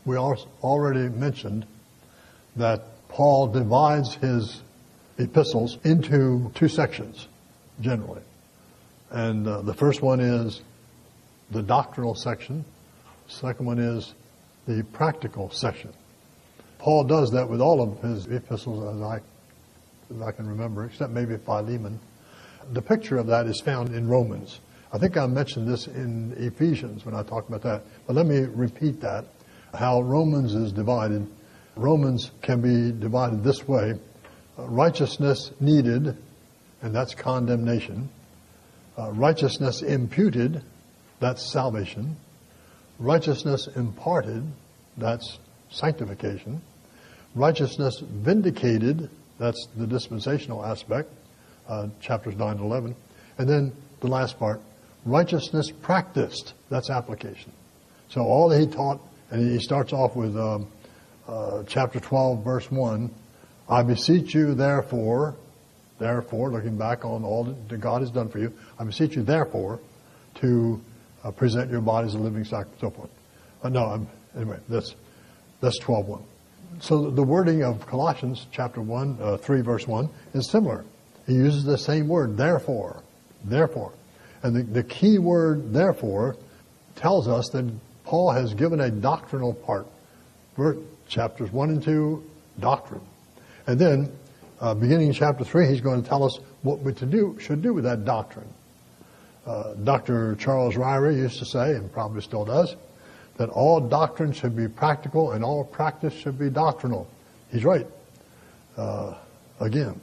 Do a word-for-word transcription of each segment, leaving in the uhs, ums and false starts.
we already mentioned that Paul divides his epistles into two sections, generally. And uh, the first one is the doctrinal section. The second one is the practical section. Paul does that with all of his epistles, as I, as I can remember, except maybe Philemon. The picture of that is found in Romans. I think I mentioned this in Ephesians when I talked about that. But let me repeat that, how Romans is divided. Romans can be divided this way. Uh, righteousness needed, and that's condemnation. Uh, righteousness imputed, that's salvation. Righteousness imparted, that's sanctification. Righteousness vindicated, that's the dispensational aspect, uh, chapters nine to eleven. And then the last part, righteousness practiced, that's application. So all that he taught, and he starts off with um, uh, chapter twelve, verse one, I beseech you therefore, therefore, looking back on all that God has done for you, I beseech you therefore to uh, present your bodies a living sacrifice, so forth. Uh, no, I'm, anyway, that's that's twelve one. So the wording of Colossians chapter one, uh, three, verse one is similar. He uses the same word, therefore, therefore. And the, the key word, therefore, tells us that Paul has given a doctrinal part. Chapters one and two, doctrine. And then, uh, beginning in chapter three, he's going to tell us what we to do, should do with that doctrine. Uh, Doctor Charles Ryrie used to say, and probably still does, that all doctrine should be practical and all practice should be doctrinal. He's right. Uh, again.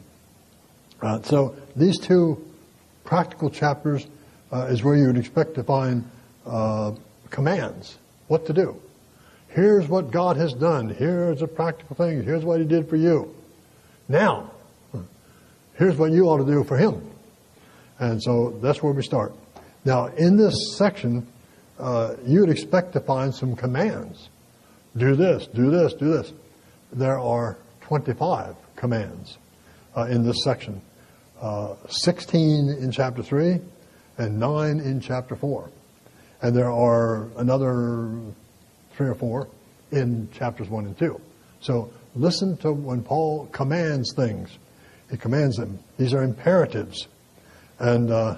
Uh, so these two practical chapters uh, is where you would expect to find uh, commands, what to do. Here's what God has done. Here's a practical thing. Here's what he did for you. Now, here's what you ought to do for him. And so that's where we start. Now, in this section, uh, you would expect to find some commands. Do this, do this, do this. There are twenty-five commands uh, in this section. Uh, sixteen in chapter three and nine in chapter four. And there are another three or four in chapters one and two. So listen to when Paul commands things. He commands them. These are imperatives. And uh,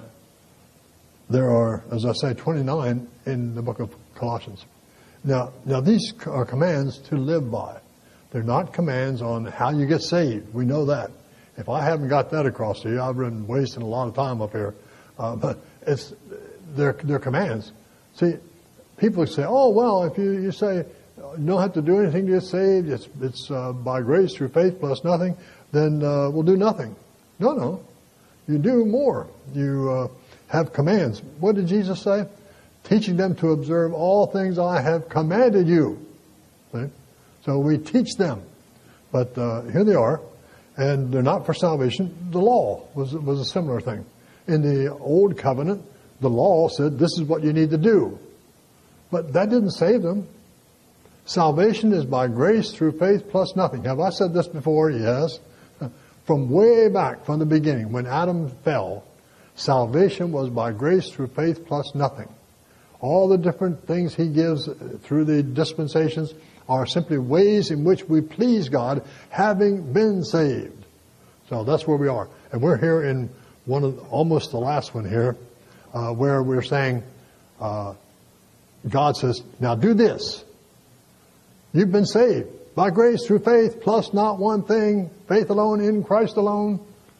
there are, as I say, twenty-nine in the book of Colossians. Now, now these are commands to live by. They're not commands on how you get saved. We know that. If I haven't got that across to you, I've been wasting a lot of time up here. Uh, but it's they're, they're commands. See, people say, oh, well, if you, you say you don't have to do anything to get saved, it's, it's uh, by grace through faith plus nothing, then uh, we'll do nothing. No, no. You do more. You uh, have commands. What did Jesus say? Teaching them to observe all things I have commanded you. See? So we teach them. But uh, here they are. And they're not for salvation. The law was, was a similar thing. In the Old Covenant, the law said this is what you need to do. But that didn't save them. Salvation is by grace through faith plus nothing. Have I said this before? Yes. From way back, from the beginning, when Adam fell, salvation was by grace through faith plus nothing. All the different things he gives through the dispensations are simply ways in which we please God, having been saved. So that's where we are. And we're here in one of the, almost the last one here, uh, where we're saying, uh, God says, now do this. You've been saved by grace through faith, plus not one thing, faith alone, in Christ alone,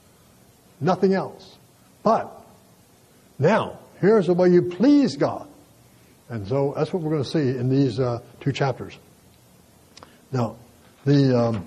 nothing else. But now, here's the way you please God. And so that's what we're going to see in these uh, two chapters. Now, the um,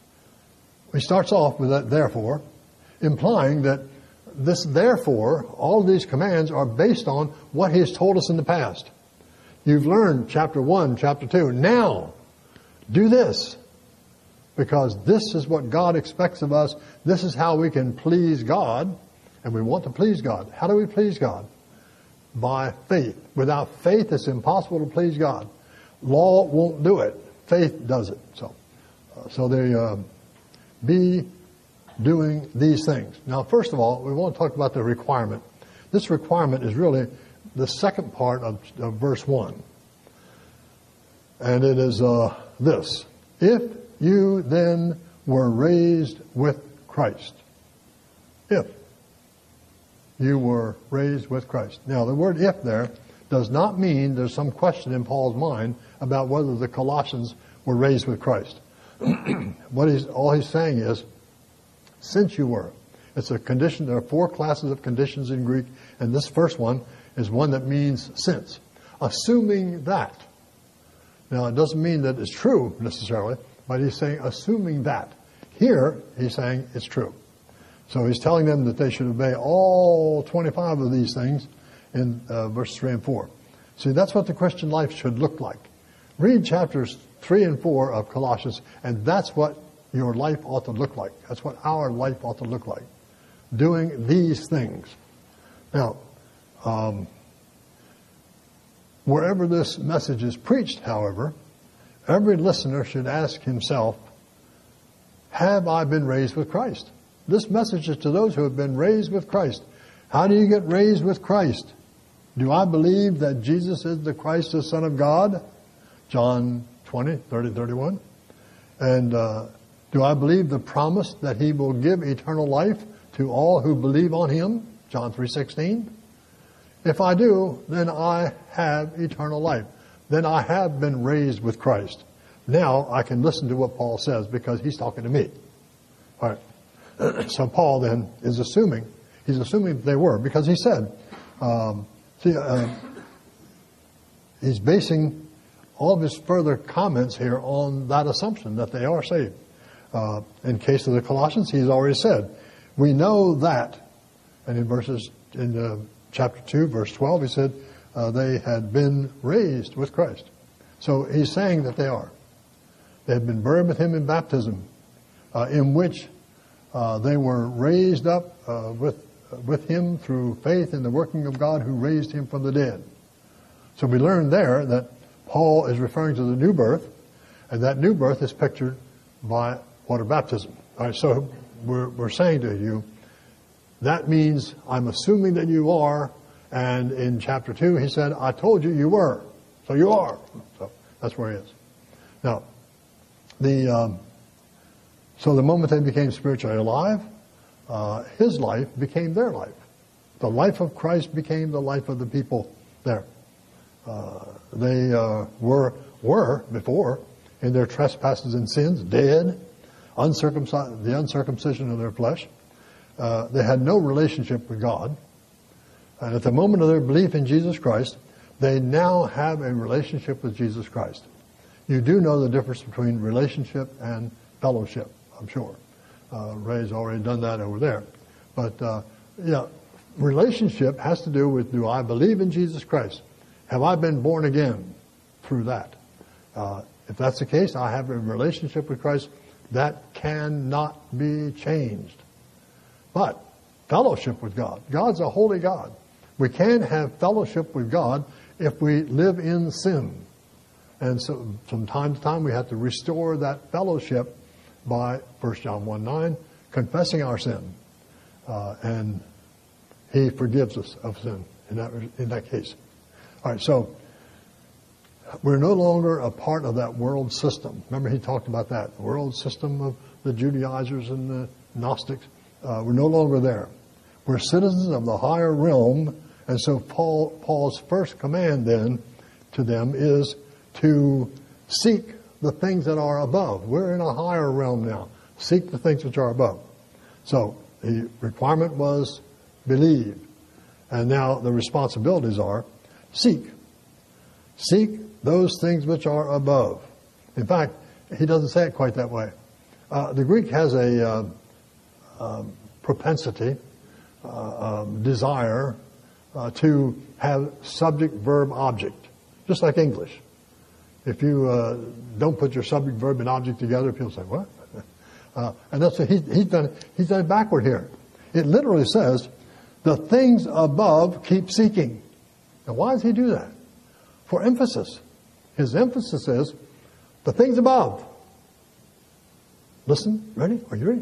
he starts off with that therefore, implying that this therefore, all of these commands are based on what he has told us in the past. You've learned chapter one, chapter two. Now, do this. Because this is what God expects of us. This is how we can please God. And we want to please God. How do we please God? By faith. Without faith, it's impossible to please God. Law won't do it. Faith does it. So, uh, so they uh, be doing these things. Now, first of all, we want to talk about the requirement. This requirement is really the second part of, of verse one. And it is uh, this. If you then were raised with Christ. If you were raised with Christ. Now, the word if there does not mean there's some question in Paul's mind about whether the Colossians were raised with Christ. What he's, all he's saying is, since you were. It's a condition. There are four classes of conditions in Greek, and this first one is one that means since. Assuming that. Now, it doesn't mean that it's true necessarily, but he's saying assuming that. Here, he's saying it's true. So he's telling them that they should obey all twenty-five of these things in uh, verses three and four. See, that's what the Christian life should look like. Read chapters three and four of Colossians, and that's what your life ought to look like. That's what our life ought to look like. Doing these things. Now, um, wherever this message is preached, however, every listener should ask himself, have I been raised with Christ? This message is to those who have been raised with Christ. How do you get raised with Christ? Do I believe that Jesus is the Christ, the Son of God? John twenty, thirty, thirty-one. And uh, do I believe the promise that He will give eternal life to all who believe on Him? John three sixteen. If I do, then I have eternal life. Then I have been raised with Christ. Now I can listen to what Paul says because he's talking to me. All right. So Paul then is assuming, he's assuming that they were, because he said, um, see, uh, he's basing all of his further comments here on that assumption that they are saved. Uh, in case of the Colossians, he's already said, we know that, and in verses, in uh, chapter two, verse twelve, he said, uh, they had been raised with Christ. So he's saying that they are. They had been buried with Him in baptism, uh, in which Uh, they were raised up uh, with with Him through faith in the working of God who raised Him from the dead. So we learned there that Paul is referring to the new birth, and that new birth is pictured by water baptism. All right, so we're, we're saying to you, that means I'm assuming that you are, and in chapter two he said, I told you you were, so you are. So that's where he is. Now, the... Um, So the moment they became spiritually alive, uh, his life became their life. The life of Christ became the life of the people there. Uh, they uh, were were before in their trespasses and sins, dead, uncircumcised, the uncircumcision of their flesh. Uh, they had no relationship with God. And at the moment of their belief in Jesus Christ, they now have a relationship with Jesus Christ. You do know the difference between relationship and fellowship. I'm sure. Uh, Ray's already done that over there. But, uh, yeah, relationship has to do with, do I believe in Jesus Christ? Have I been born again through that? Uh, if that's the case, I have a relationship with Christ that cannot be changed. But fellowship with God. God's a holy God. We can have fellowship with God if we live in sin. And so from time to time we have to restore that fellowship by First John one nine, confessing our sin. Uh, and He forgives us of sin in that, in that case. All right, so we're no longer a part of that world system. Remember he talked about that, the world system of the Judaizers and the Gnostics. Uh, we're no longer there. We're citizens of the higher realm, and so Paul, Paul's first command then to them is to seek the things that are above. We're in a higher realm now. Seek the things which are above. So the requirement was believe. And now the responsibilities are seek. Seek those things which are above. In fact, he doesn't say it quite that way. Uh, the Greek has a uh, uh, propensity, uh, um, desire uh, to have subject, verb, object, just like English. If you uh, don't put your subject, verb, and object together, people say, what? Uh, and that's what he, he's done. He's done it backward here. It literally says, the things above keep seeking. Now, why does he do that? For emphasis. His emphasis is the things above. Listen, ready? Are you ready?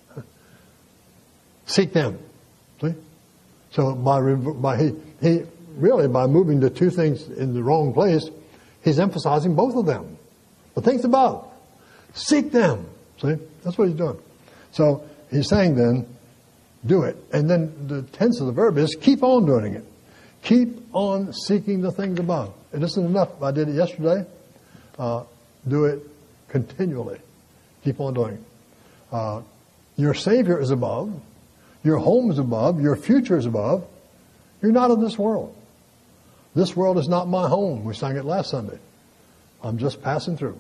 Seek them. See? So by by he he really by moving the two things in the wrong place, He's emphasizing both of them. The things above. Seek them. See? That's what he's doing. So he's saying then, do it. And then the tense of the verb is keep on doing it. Keep on seeking the things above. It isn't enough. I did it yesterday. Uh, do it continually. Keep on doing it. Uh, your Savior is above. Your home is above. Your future is above. You're not of this world. This world is not my home. We sang it last Sunday. I'm just passing through.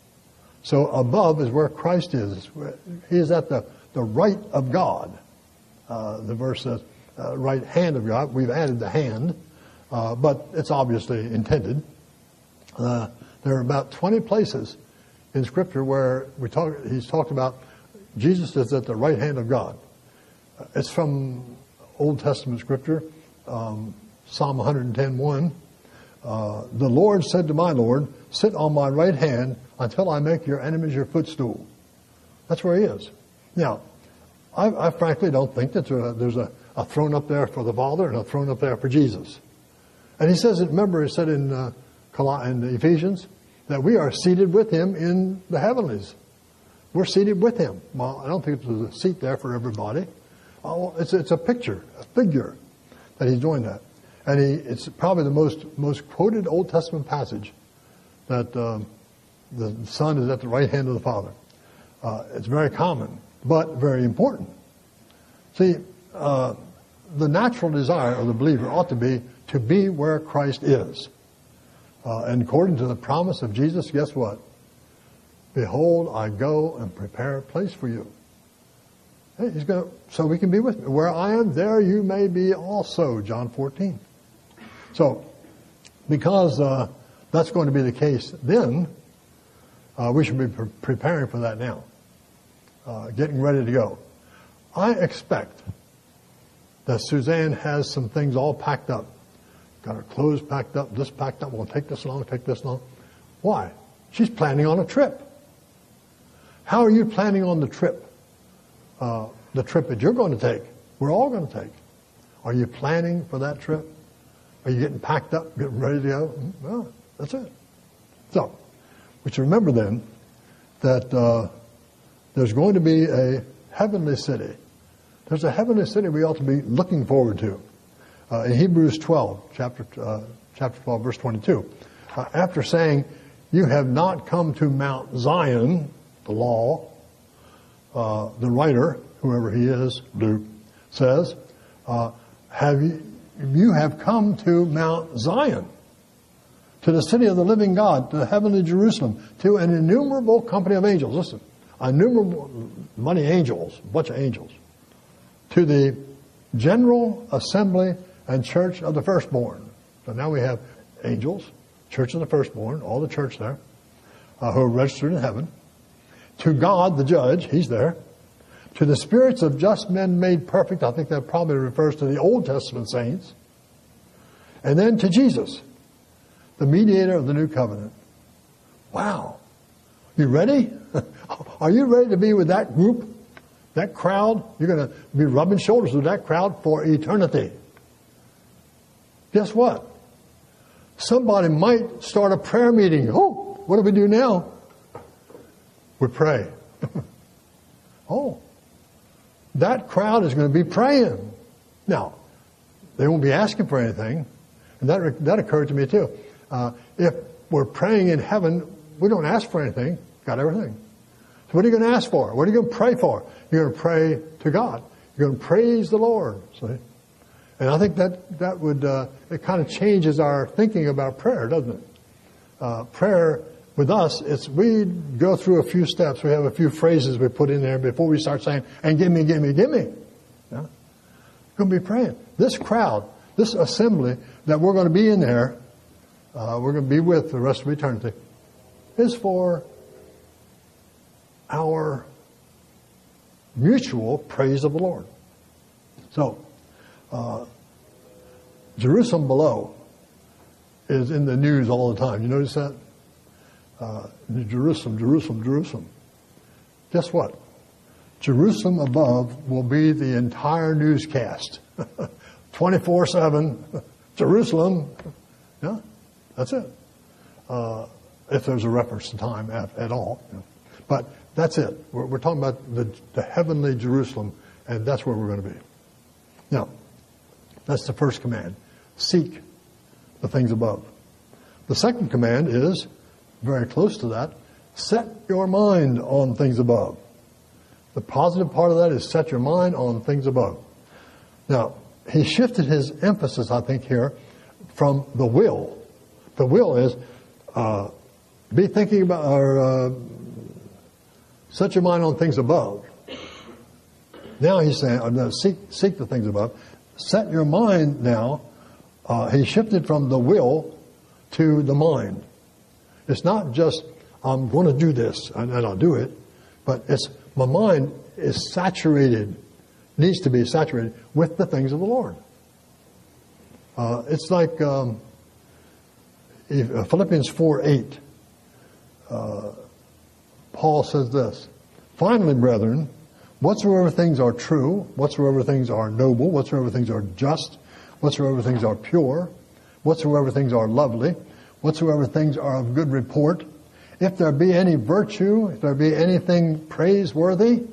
So above is where Christ is. He is at the, the right of God. Uh, the verse says, uh, right hand of God. We've added the hand, uh, but it's obviously intended. Uh, there are about twenty places in Scripture where we talk. He's talked about Jesus is at the right hand of God. It's from Old Testament Scripture, um, Psalm one ten, one. Uh, the Lord said to my Lord, sit on my right hand until I make your enemies your footstool. That's where he is. Now, I, I frankly don't think that there's, a, there's a, a throne up there for the Father and a throne up there for Jesus. And he says it, remember, he said in, uh, in Ephesians that we are seated with him in the heavenlies. We're seated with him. Well, I don't think there's a seat there for everybody. Oh, it's, it's a picture, a figure that he's doing that. And he, it's probably the most most quoted Old Testament passage that um, the Son is at the right hand of the Father. Uh, it's very common, but very important. See, uh, the natural desire of the believer ought to be to be where Christ is. Uh, and according to the promise of Jesus, guess what? Behold, I go and prepare a place for you. Hey, he's going to, so we can be with me. Where I am, there you may be also, John fourteen. So, because uh, that's going to be the case then, uh, we should be pre- preparing for that now. Uh, getting ready to go. I expect that Suzanne has some things all packed up. Got her clothes packed up, this packed up. We'll take this along, take this along. Why? She's planning on a trip. How are you planning on the trip? Uh, the trip that you're going to take, we're all going to take. Are you planning for that trip? Are you getting packed up, getting ready to go? Well, that's it. So, we should remember then that uh, there's going to be a heavenly city. There's a heavenly city we ought to be looking forward to. Uh, in Hebrews twelve, chapter uh, chapter twelve, verse twenty-two, uh, after saying, "You have not come to Mount Zion," the law. Uh, the writer, whoever he is, Luke, says, uh, "Have you? You have come to Mount Zion, to the city of the living God, to the heavenly Jerusalem, to an innumerable company of angels." Listen, innumerable, many angels, a bunch of angels, to the general assembly and church of the firstborn. So now we have angels, church of the firstborn, all the church there, uh, who are registered in heaven. To God, the judge, he's there. To the spirits of just men made perfect. I think that probably refers to the Old Testament saints. And then to Jesus, the mediator of the new covenant. Wow. You ready? Are you ready to be with that group, that crowd? You're going to be rubbing shoulders with that crowd for eternity. Guess what? Somebody might start a prayer meeting. Oh, what do we do now? We pray. Oh, that crowd is going to be praying. Now, they won't be asking for anything. And that that occurred to me too. Uh, if we're praying in heaven, we don't ask for anything. Got everything. So what are you going to ask for? What are you going to pray for? You're going to pray to God. You're going to praise the Lord. See? And I think that that would uh, it kind of changes our thinking about prayer, doesn't it? Uh, prayer with us, it's we go through a few steps. We have a few phrases we put in there before we start saying, "And give me, give me, give me." Yeah? We're going to be praying. This crowd, this assembly that we're going to be in there, uh, we're going to be with the rest of eternity, is for our mutual praise of the Lord. So, uh, Jerusalem below is in the news all the time. You notice that? Uh, Jerusalem, Jerusalem, Jerusalem. Guess what? Jerusalem above will be the entire newscast. twenty-four seven. Jerusalem. Yeah, that's it. uh, if there's a reference to time at, at all. You know. But that's it. We're, we're talking about the, the heavenly Jerusalem, and that's where we're going to be. Now, that's the first command. Seek the things above. The second command is, very close to that, set your mind on things above. The positive part of that is set your mind on things above. Now, he shifted his emphasis, I think, here from the will. The will is uh, be thinking about, or uh, set your mind on things above. Now he's saying, or no, seek, seek the things above. Set your mind now. Uh, he shifted from the will to the mind. It's not just, I'm going to do this, and, and I'll do it, but it's, my mind is saturated, needs to be saturated with the things of the Lord. Uh, it's like um, if, Philippians four eight. Uh, Paul says this, finally, brethren, whatsoever things are true, whatsoever things are noble, whatsoever things are just, whatsoever things are pure, whatsoever things are lovely, whatsoever things are of good report, if there be any virtue, if there be anything praiseworthy,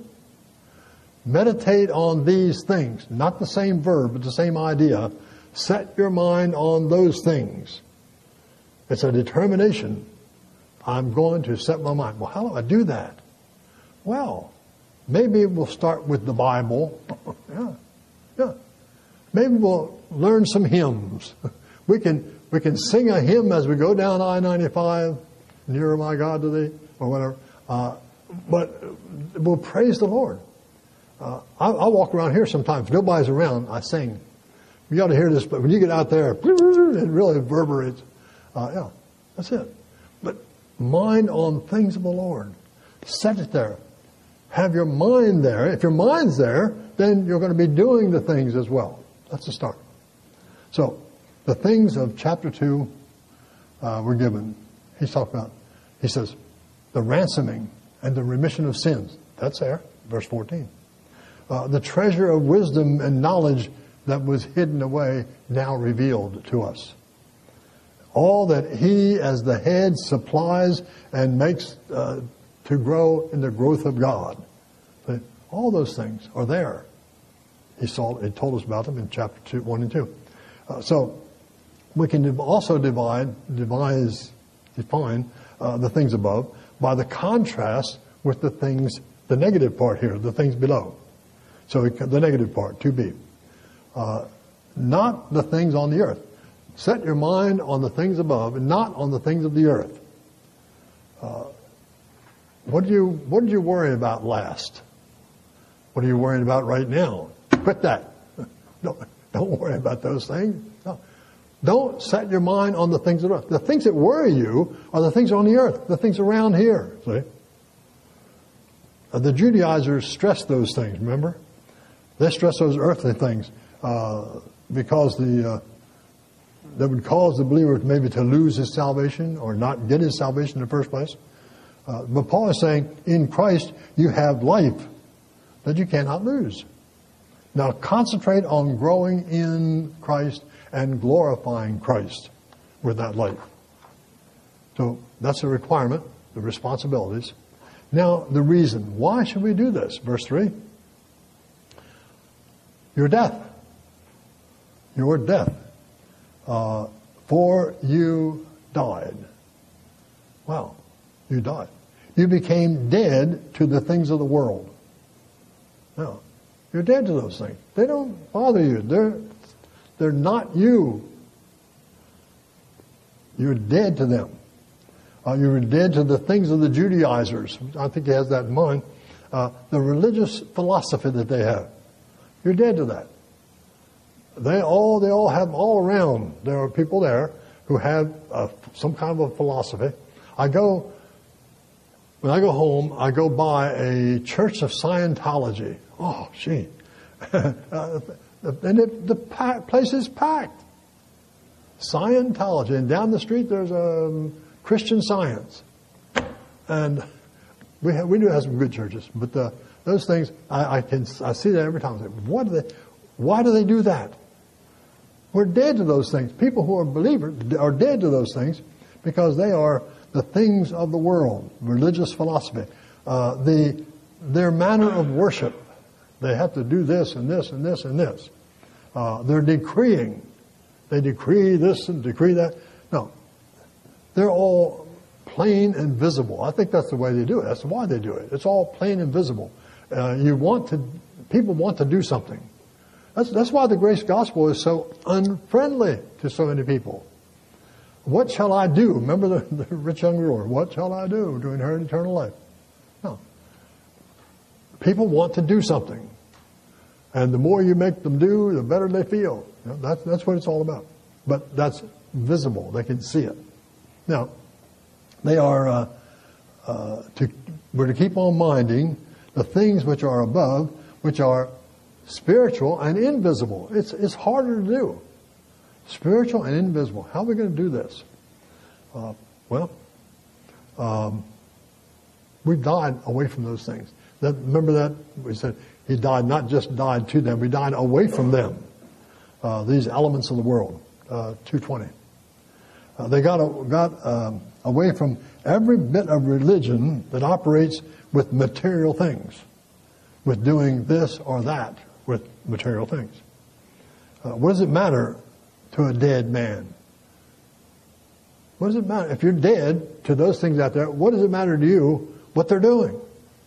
meditate on these things. Not the same verb, but the same idea. Set your mind on those things. It's a determination. I'm going to set my mind. Well, how do I do that? Well, maybe we'll start with the Bible. yeah, yeah. Maybe we'll learn some hymns. We can we can sing a hymn as we go down I ninety-five, nearer my God to thee, or whatever. Uh, but we'll praise the Lord. Uh, I, I walk around here sometimes. Nobody's around. I sing. You ought to hear this, but when you get out there, it really reverberates. Uh, yeah, that's it. But mind on things of the Lord. Set it there. Have your mind there. If your mind's there, then you're going to be doing the things as well. That's the start. So, the things of chapter two uh, were given. He's talking about, he says, the ransoming and the remission of sins. That's there, verse fourteen. Uh, the treasure of wisdom and knowledge that was hidden away, now revealed to us. All that he as the head supplies and makes uh, to grow in the growth of God. But all those things are there. He saw. He told us about them in chapter two, one and two. Uh, so we can also divide, devise, define uh, the things above by the contrast with the things, the negative part here, the things below. So the negative part, two B. Uh, not the things on the earth. Set your mind on the things above and not on the things of the earth. Uh, what do you what did you worry about last? What are you worrying about right now? Quit that. Don't, don't worry about those things. No. Don't set your mind on the things of the earth. The things that worry you are the things on the earth, the things around here. See? Uh, the Judaizers stress those things, remember? They stress those earthly things uh, because the uh, that would cause the believer maybe to lose his salvation or not get his salvation in the first place. Uh, but Paul is saying, in Christ you have life that you cannot lose. Now concentrate on growing in Christ and glorifying Christ with that life. So that's the requirement, the responsibilities. Now the reason. Why should we do this? Verse three. Your death. Your death. Uh, for you died. Wow. You died. You became dead to the things of the world. Now, you're dead to those things. They don't bother you. They're, they're not you. You're dead to them. Uh, you're dead to the things of the Judaizers. I think he has that in mind. Uh, the religious philosophy that they have. You're dead to that. They all they all have all around. There are people there who have uh, some kind of a philosophy. I go when I go home. I go by a church of Scientology. Oh, gee, uh, and it, the pa- place is packed. Scientology, and down the street there's a um, Christian Science, and we have, we do have some good churches, but the, those things I, I can I see that every time. I say, what do they? Why do they do that? We're dead to those things. People who are believers are dead to those things because they are the things of the world, religious philosophy, uh, the their manner of worship. They have to do this and this and this and this. Uh, they're decreeing. They decree this and decree that. No, they're all plain and visible. I think that's the way they do it. That's why they do it. It's all plain and visible. Uh, you want to, people want to do something. That's, that's why the grace gospel is so unfriendly to so many people. What shall I do? Remember the, the rich young ruler. What shall I do to inherit eternal life? No. People want to do something. And the more you make them do, the better they feel. You know, that's, that's what it's all about. But that's visible. They can see it. Now, they are, uh, uh, to, we're to keep on minding the things which are above, which are spiritual and invisible. It's, it's harder to do. Spiritual and invisible. How are we going to do this? Uh, well, um, we've died away from those things. That, remember that? We said he died, not just died to them, we died away from them. Uh, these elements of the world. Uh, two twenty. Uh, they got, got um, away from every bit of religion that operates with material things, with doing this or that with material things. Uh, what does it matter to a dead man? What does it matter? If you're dead to those things out there, what does it matter to you what they're doing?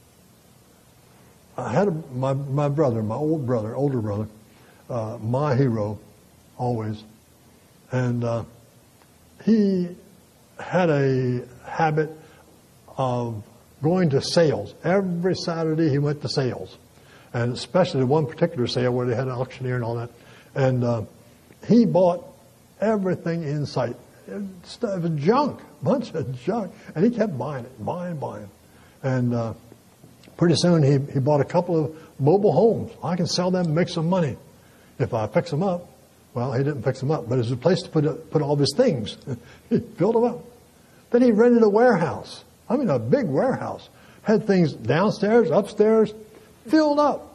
I had a, my, my brother, my old brother, older brother, uh, my hero, always. And uh, he had a habit of going to sales. Every Saturday he went to sales. And especially one particular sale where they had an auctioneer and all that. And uh, he bought everything in sight. It was junk, a bunch of junk. And he kept buying it, buying, buying. And uh, pretty soon he, he bought a couple of mobile homes. I can sell them and make some money if I fix them up. Well, he didn't fix them up, but it was a place to put put all of his things. He filled them up. Then he rented a warehouse. I mean, a big warehouse. Had things downstairs, upstairs, filled up.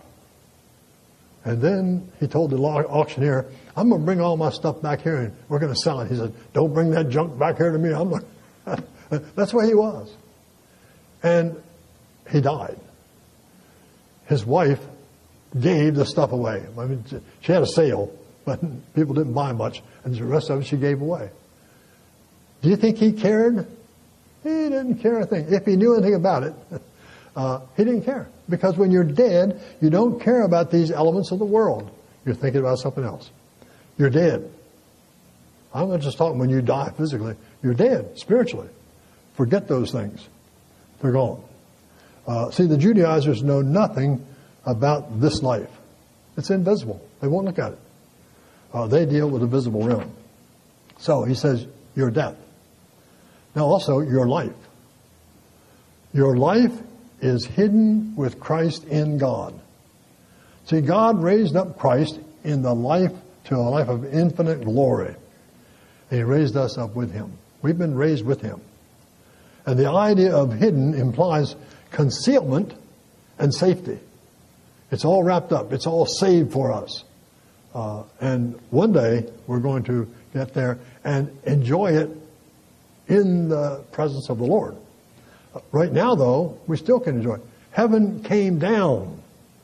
And then he told the auctioneer, I'm going to bring all my stuff back here and we're going to sell it. He said, don't bring that junk back here to me. I'm not. That's where he was. And he died. His wife gave the stuff away. I mean, she had a sale, but people didn't buy much, and the rest of it she gave away. Do you think he cared? He didn't care a thing. If he knew anything about it, uh, he didn't care. Because when you're dead, you don't care about these elements of the world. You're thinking about something else. You're dead. I'm not just talking when you die physically. You're dead spiritually. Forget those things. They're gone. Uh, see, the Judaizers know nothing about this life. It's invisible. They won't look at it. Uh, they deal with the visible realm. So he says, your death. Now also, your life. Your life is hidden with Christ in God. See, God raised up Christ in the life to a life of infinite glory. And he raised us up with him. We've been raised with him. And the idea of hidden implies concealment and safety. It's all wrapped up. It's all saved for us. Uh, and one day we're going to get there and enjoy it in the presence of the Lord. Uh, right now, though, we still can enjoy it. Heaven came down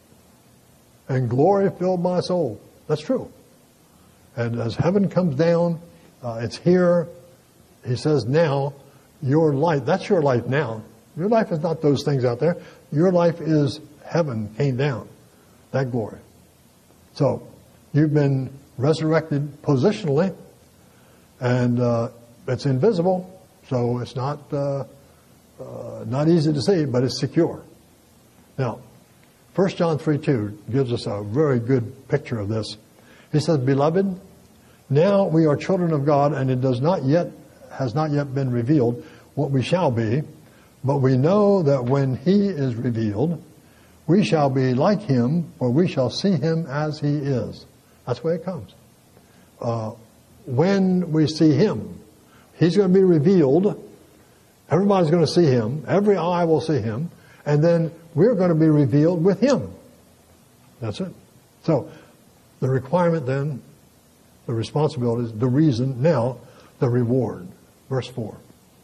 and glory filled my soul. That's true. And as heaven comes down, uh, it's here. He says now, your life, that's your life now. Your life is not those things out there. Your life is heaven came down. That glory. So, you've been resurrected positionally, and uh, it's invisible, so it's not uh, uh, not easy to see, but it's secure. Now, First John three two gives us a very good picture of this. He says, Beloved, now we are children of God, and it does not yet has not yet been revealed what we shall be, but we know that when he is revealed, we shall be like him, for we shall see him as he is. That's the way it comes. Uh, when we see him, he's going to be revealed. Everybody's going to see him. Every eye will see him. And then we're going to be revealed with him. That's it. So the requirement then, the responsibility, the reason, now the reward. verse four.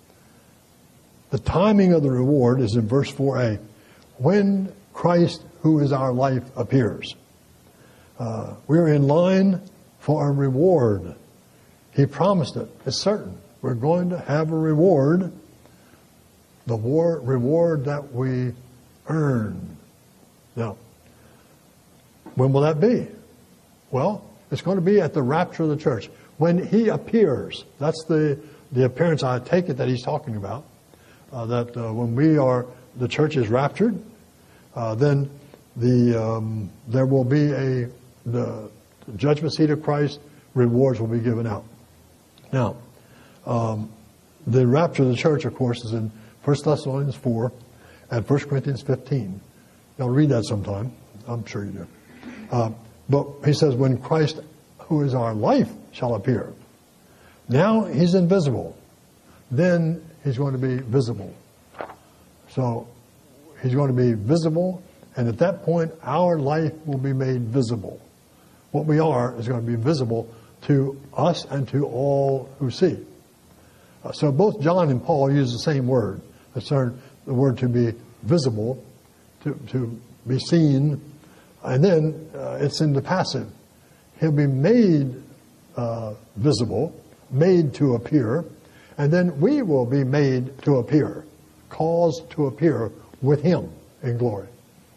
The timing of the reward is in verse four a. When Christ, who is our life, appears. Uh, we're in line for a reward. He promised it. It's certain. We're going to have a reward. The war, reward that we earn. Now, when will that be? Well, it's going to be at the rapture of the church. When He appears. That's the, the appearance, I take it, that He's talking about. Uh, that uh, when we are, the church is raptured, uh, then the um, there will be a the judgment seat of Christ, rewards will be given out. Now, um, the rapture of the church, of course, is in First Thessalonians four and First Corinthians fifteen. Y'all read that sometime. I'm sure you do. Uh, but he says, when Christ, who is our life, shall appear. Now He's invisible. Then He's going to be visible. So He's going to be visible, and at that point, our life will be made visible. What we are is going to be visible to us and to all who see. Uh, so both John and Paul use the same word. The word to be visible, to, to be seen, and then uh, it's in the passive. He'll be made uh, visible, made to appear, and then we will be made to appear, caused to appear with Him in glory.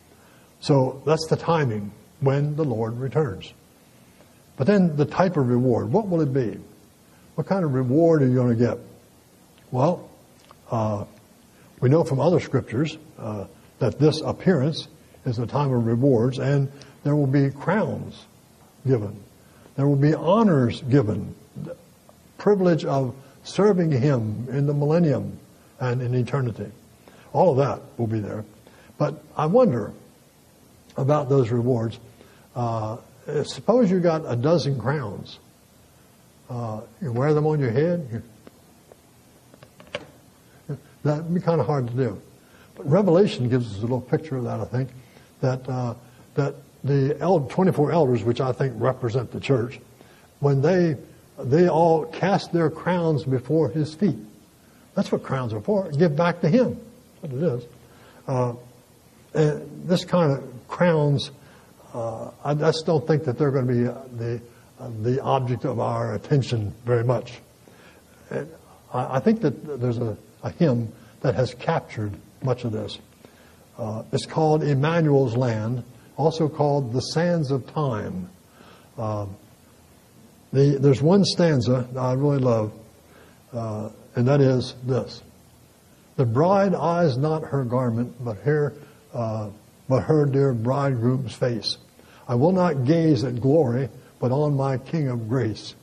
So that's the timing when the Lord returns. But then the type of reward, what will it be? What kind of reward are you going to get? Well, uh, we know from other scriptures uh, that this appearance is a time of rewards, and there will be crowns given. There will be honors given, the privilege of serving Him in the millennium and in eternity. All of that will be there. But I wonder about those rewards. Uh, suppose you got a dozen crowns. Uh, you wear them on your head. You, that'd be kind of hard to do. But Revelation gives us a little picture of that, I think, that uh, that the twenty-four elders, which I think represent the church, when they they all cast their crowns before His feet. That's what crowns are for. Give back to Him. That's what it is. Uh, and this kind of crowns, uh, I just don't think that they're going to be the uh, the object of our attention very much. And I, I think that there's a, a hymn that has captured much of this. Uh, it's called Emmanuel's Land, also called The Sands of Time. Uh, the, there's one stanza that I really love, uh, and that is this. The bride eyes not her garment, but her, uh, but her dear bridegroom's face. I will not gaze at glory, but on my King of grace.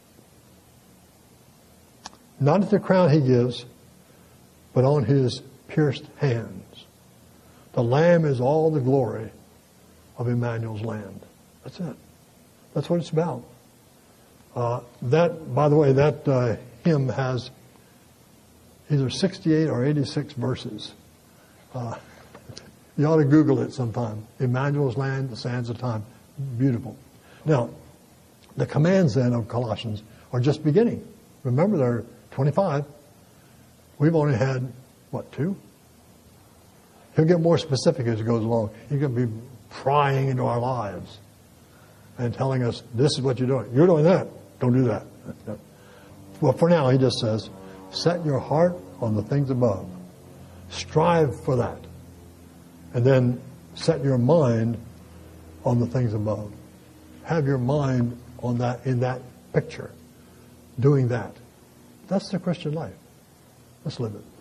Not at the crown He gives, but on His pierced hands. The Lamb is all the glory of Emmanuel's land. That's it. That's what it's about. Uh, that, by the way, that uh, hymn has either sixty-eight or eighty-six verses. Uh, you ought to Google it sometime. Emmanuel's Land, the Sands of Time. Beautiful. Now, the commands then of Colossians are just beginning. Remember, there are twenty-five. We've only had, what, two? He'll get more specific as it goes along. He's going to be prying into our lives and telling us, this is what you're doing. You're doing that. Don't do that. Well, for now, he just says, set your heart on the things above. Strive for that. And then set your mind on the things above. Have your mind on that, in that picture. Doing that. That's the Christian life. Let's live it.